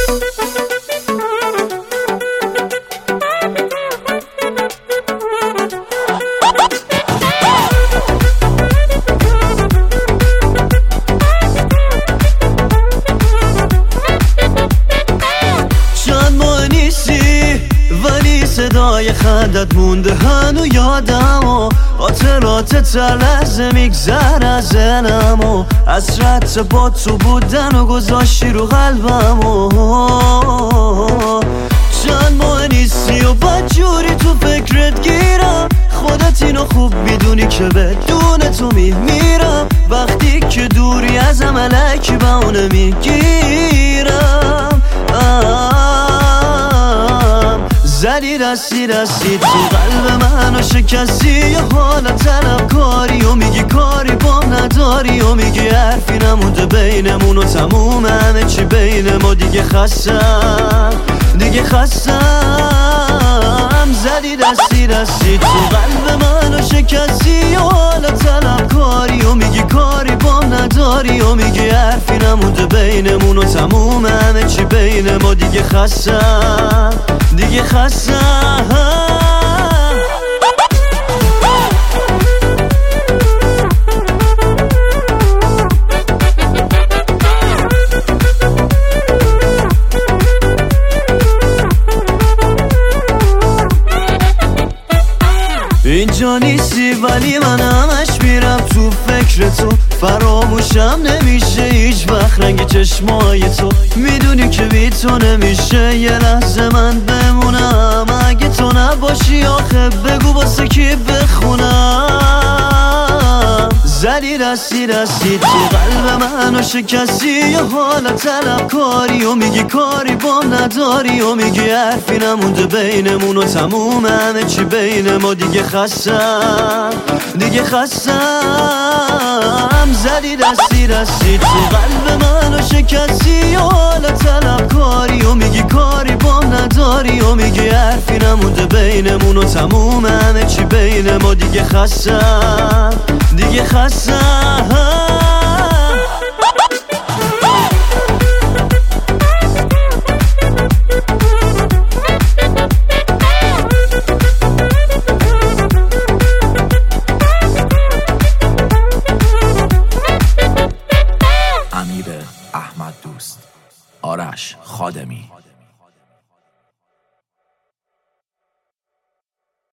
صدای خندت مونده هنو یادم و خاطراتت لحظه میگذر از دلم و حسرت با تو بودن و گذاشتی رو قلبم و چند ماه نیستی و بدجوری تو فکرت گیرم خودت اینو خوب میدونی که بدون تو میمیرم وقتی که دوری ازم الکی بهونه میگیرم زدی رسی تو قلب منو شکستی یه حالا طلب کاری و میگی کاری بام نداری و میگی حرفی نمونده بینمون و تموم همه چی بین ما دیگه خستم زدی رسی تو قلب منو شکستی یه حالا طلب کاری و میگی کاری بام نداری و میگی حرفی نمونده بینمون و تموم همه چی بین ما دیگه خستم اینجا نیستی ولی من همش میرم تو فکر تو فراموشم نمیشه هیچ وقت رنگ چشمای تو میدونی که بی تو نمیشه یه لحظه من بمونم اگه تو نباشی آخه بگو واسه کی بخونم زدی رسی تو قلب منو شکستی یه حالا طلب کاری و میگی کاری بام نداری و میگی حرفی نمونده بینمون و تموم همه چی بین ما دیگه خستم زدی رسی تو قلب منو شکستی یه حالا طلب کاری و میگی کاری بام نداری و میگی حرفی نمونده بینمون و تموم همه چی بین ما دیگه خستم